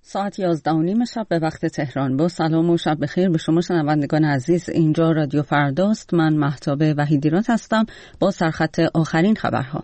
ساعت 11:30 شب به وقت تهران. با سلام و شب بخیر به شما شنوندگان عزیز. اینجا رادیو فرداست. من مهتاب وحیدی‌راد هستم با سرخط آخرین خبرها.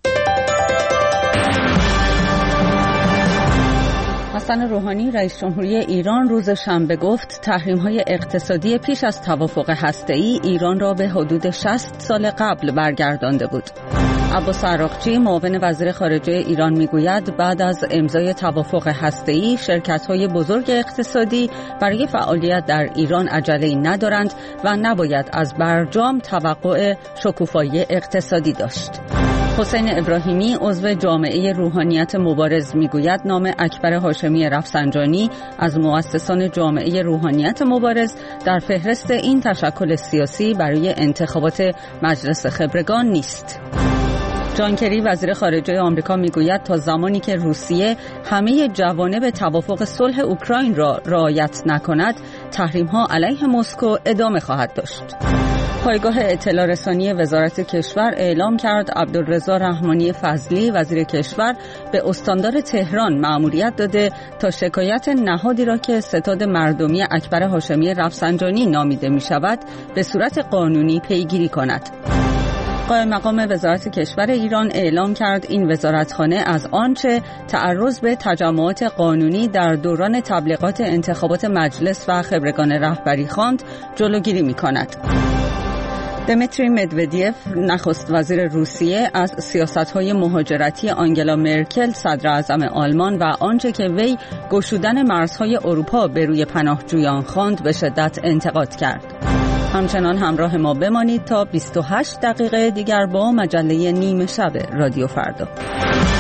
حسن روحانی رئیس جمهوری ایران روز شنبه گفت تحریم‌های اقتصادی پیش از توافق هسته‌ای ایران را به حدود 60 سال قبل برگردانده بود. عباس عراقچی معاون وزیر خارجه ایران میگوید بعد از امضای توافق هسته‌ای شرکت‌های بزرگ اقتصادی برای فعالیت در ایران عجله‌ای ندارند و نباید از برجام توقع شکوفایی اقتصادی داشت. حسین ابراهیمی عضو جامعه روحانیت مبارز میگوید نام اکبر هاشمی رفسنجانی از مؤسسان جامعه روحانیت مبارز در فهرست این تشکل سیاسی برای انتخابات مجلس خبرگان نیست. جان کری وزیر خارجه آمریکا میگوید تا زمانی که روسیه همه جوانب توافق صلح اوکراین را رعایت نکند تحریم‌ها علیه مسکو ادامه خواهد داشت. پایگاه اطلاع رسانی وزارت کشور اعلام کرد عبدالرضا رحمانی فضلی وزیر کشور به استاندار تهران مأموریت داده تا شکایت نهادی را که ستاد مردمی اکبر هاشمی رفسنجانی نامیده می شود به صورت قانونی پیگیری کند. قائم مقام وزارت کشور ایران اعلام کرد این وزارتخانه از آنچه تعرض به تجمعات قانونی در دوران تبلیغات انتخابات مجلس و خبرگان رهبری خواند جلوگیری می کند. دمیتری مدودیف نخست وزیر روسیه از سیاست‌های مهاجرتی آنگلا مرکل صدر اعظم آلمان و آنچه که وی گشودن مرزهای اروپا به روی پناهجویان خواند به شدت انتقاد کرد. همچنان همراه ما بمانید تا 28 دقیقه دیگر با مجله نیمه شب رادیو فردا.